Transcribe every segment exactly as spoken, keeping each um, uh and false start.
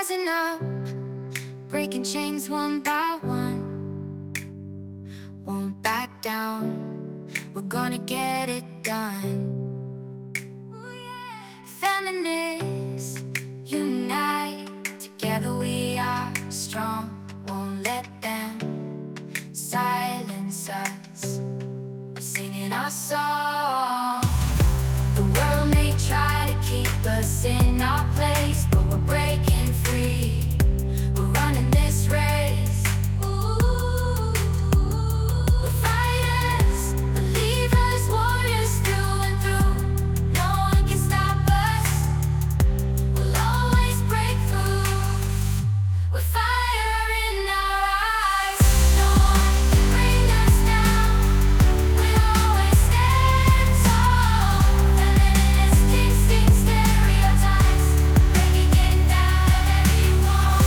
rising up, breaking chains one by one. Won't back down, we're gonna get it done. Feminists, unite, together we are strong. Won't let them silence us, we're singing our song. The world may try to keep us in our place, but we're breaking free. We're running this race. Ooh, we're fighters, believers, warriors through and through. No one can stop us, we'll always break through. With fire in our eyes, no one can bring us down. We'll always stand tall. Feminist instinct, stereotypes, breaking it down at every wall.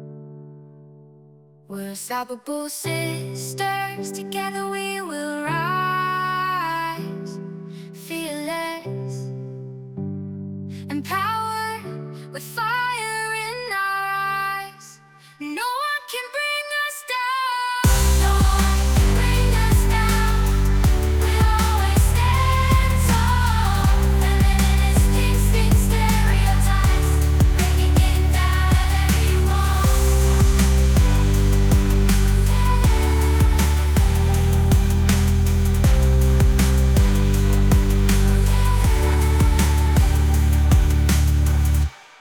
We're unstoppable sisters, together we will rise.